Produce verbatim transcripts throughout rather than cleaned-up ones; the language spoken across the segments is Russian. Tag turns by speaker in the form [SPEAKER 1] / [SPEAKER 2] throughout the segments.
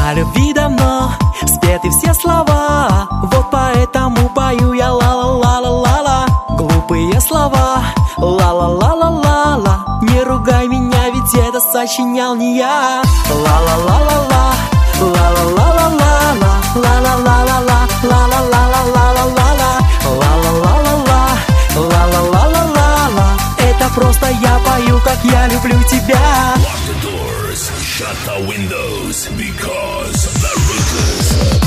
[SPEAKER 1] О любви давно спеты все слова, вот поэтому пою я ла-ла-ла-ла-ла-ла. Глупые слова, ла-ла-ла-ла-ла-ла. Не ругай меня, ведь это сочинял не я. Ла-ла-ла-ла-ла, ла-ла-ла-ла-ла-ла, ла-ла-ла-ла-ла, ла-ла-ла-ла-ла-ла-ла, ла-ла-ла-ла-ла, ла-ла-ла-ла-ла-ла. Это просто я пою, как я люблю тебя.
[SPEAKER 2] Lock the doors, shut the windows, because the ruthless.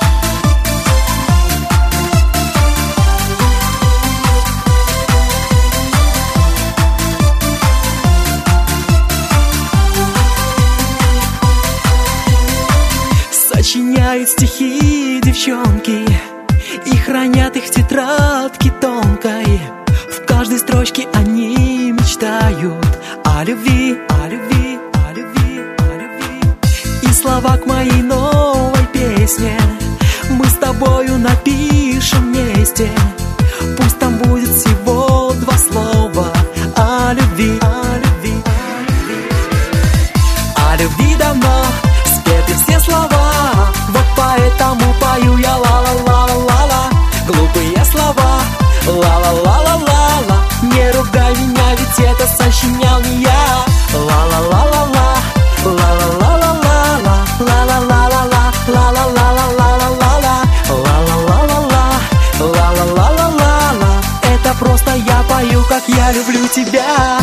[SPEAKER 1] Сочиняют стихи девчонки и хранят их в тетрадке тонкой. В каждой строчке они мечтают о любви, о любви, о любви, о любви. И слова к моей новой песне мы с тобою напишем вместе. Пусть там будет всего два слова о любви, о любви, о любви. О любви давно спеты все слова, вот поэтому пою я ла-ла-ла-ла-ла-ла. Глупые слова, ла-ла-ла-ла-ла-ла. Не ругай меня, ведь это сочинял не я. Ла-ла-ла-ла-ла, ла-ла-ла-ла-ла-ла, ла-ла-ла-ла-ла, ла-ла-ла-ла-ла-ла-ла, ла-ла-ла-ла-ла, ла-ла-ла-ла-ла-ла. Это просто я пою, как я люблю тебя.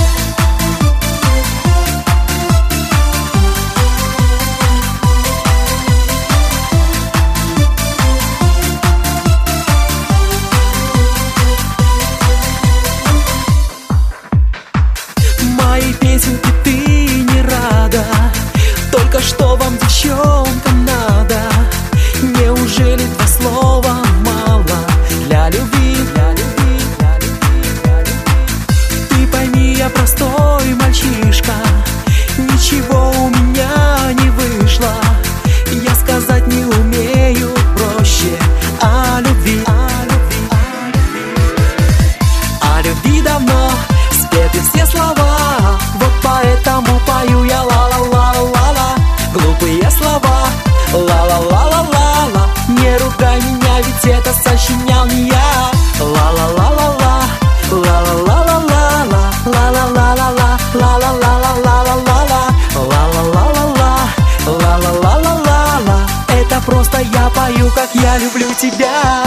[SPEAKER 1] Моей песенке ты не рада, только что вам, девчонкам, надо? Неужели два слова мало для любви, для любви, для любви, для любви? Ты пойми, я простой мальчишка, ничего у меня не вышло. Я сказать не умею проще о любви, о любви, о любви. О любви давно спеты все слова, вот поэтому пою я ла-ла-ла-ла-ла. Глупые слова, ла-ла-ла-ла-ла-ла. Не ругай меня, ведь это сочинял не я. Ла-ла-ла-ла-ла, ла-ла-ла-ла-ла-ла, ла-ла-ла-ла-ла, ла-ла-ла-ла-ла-ла-ла, ла-ла-ла-ла-ла, ла-ла-ла-ла-ла-ла. Это просто я пою, как я люблю тебя.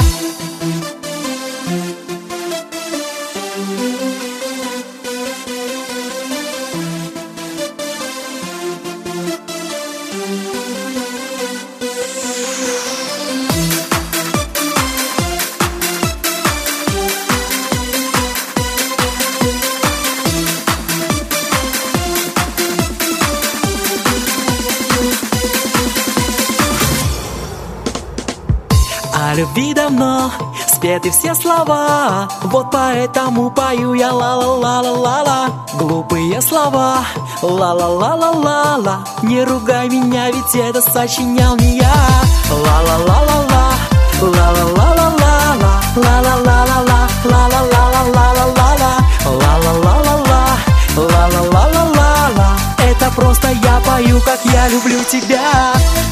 [SPEAKER 1] О любви давно спеты все слова, вот поэтому пою я ла-ла-ла-ла-ла-ла. Глупые слова, ла-ла-ла-ла-ла-ла. Не ругай меня, ведь это сочинял не я. Ла-ла-ла-ла-ла, ла-ла-ла-ла-ла-ла, ла-ла-ла-ла-ла, ла-ла-ла-ла-ла-ла-ла, ла-ла-ла-ла-ла, ла-ла-ла-ла-ла-ла. Это просто я пою, как я люблю тебя.